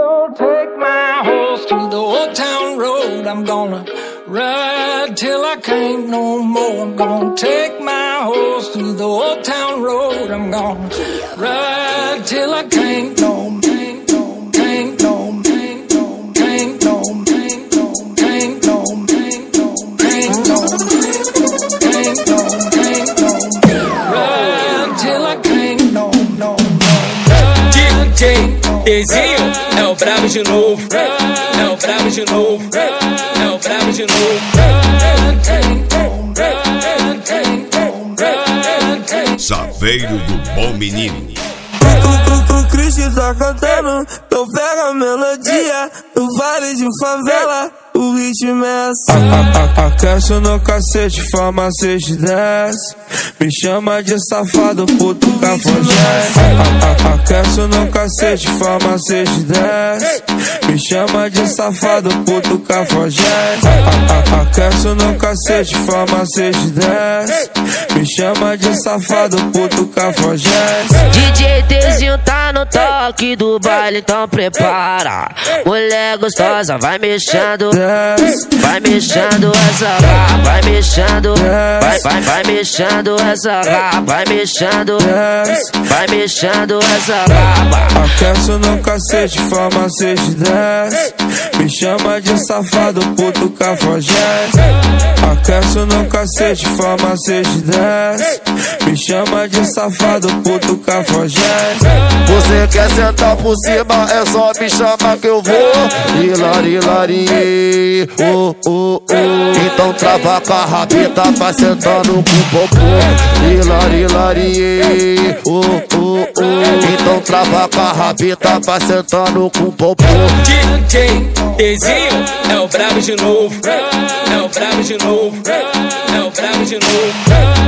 gonna take my horse to the old town road. I'm gonna ride till I can't no more. I'm gonna take my horse to the old town road. I'm gonna ride till I can't no more. Dezinho é o brabo de novo, é o brabo de novo, é o brabo de novo. Saveiro do Bom Menino. O Cristo tá cantando, então pega a melodia do vale de favela. O ritmo é assim. Aquece no cacete, farmacêutico desce. Me chama de safado, puto cafajeste. Aquece no cacete, farmacêutico desce. Me chama de safado, puto cafajeste. Aquece no cacete, farmacêutico desce. Me chama de safado, puto cafajeste. DJ Dezinho tá no toque do baile, então prepara. Mulher gostosa, vai mexendo. Vai mexendo essa raba, vai mexendo, vai mexendo essa raba, vai mexendo, vai mexendo essa raba. Aquece no cacete, farmacêutico desce. Me chama de safado, puto cafajeste. Aquece no cacete, farmacêutico desce. Me chama de safado, puto cafajeste. Você quer sentar por cima, é só me chamar que eu vou. Hilari, então trava com a rabita, vai sentando com o popô. Hilari, então trava com a rabita, vai sentando com o popô. DJ Dezinho é o brabo de novo, é o brabo de novo, é o brabo de novo.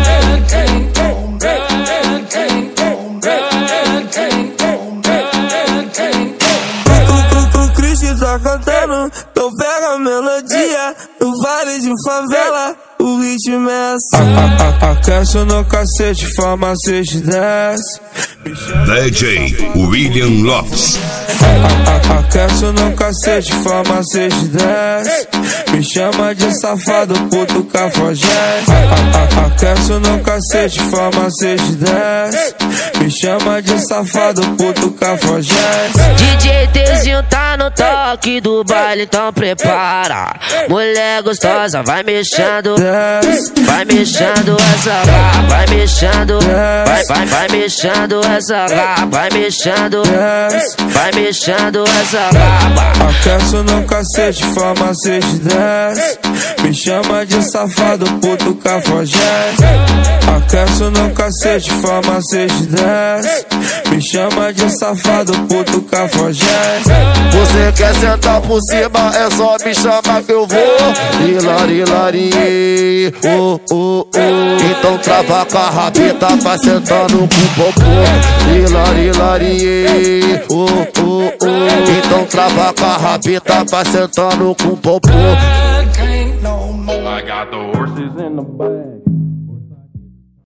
O Cristo tá cantando, então pega a melodia do vale de favela. O ritmo é assim. Aquece no cacete, farmacêutico desce. DJ William Lopes. Aquece no cacete, farmacêutico desce. Me chama de safado, puto cafajeste. Aquece no cacete, farmacêutico desce. Me chama de safado, puto cafajeste. DJ Dezinho tá no toque do baile, então prepara. Mulher gostosa, vai mexendo. Vai mexendo essa raba, vai mexendo, vai mexendo essa raba, vai mexendo, vai mexendo essa raba. Aquece no cacete, farmacêutico desce. Me chama de safado, puto cafajeste. Aquece no cacete, farmacêutico desce. Me chama de safado, puto cafajeste. Você quer sentar por cima, é só me chamar que eu vou. Hilari, então trava com a rabita, vai sentando com o popô. Hilari, então trava com a rabita, vai sentando com o popô. I got the horses in the back.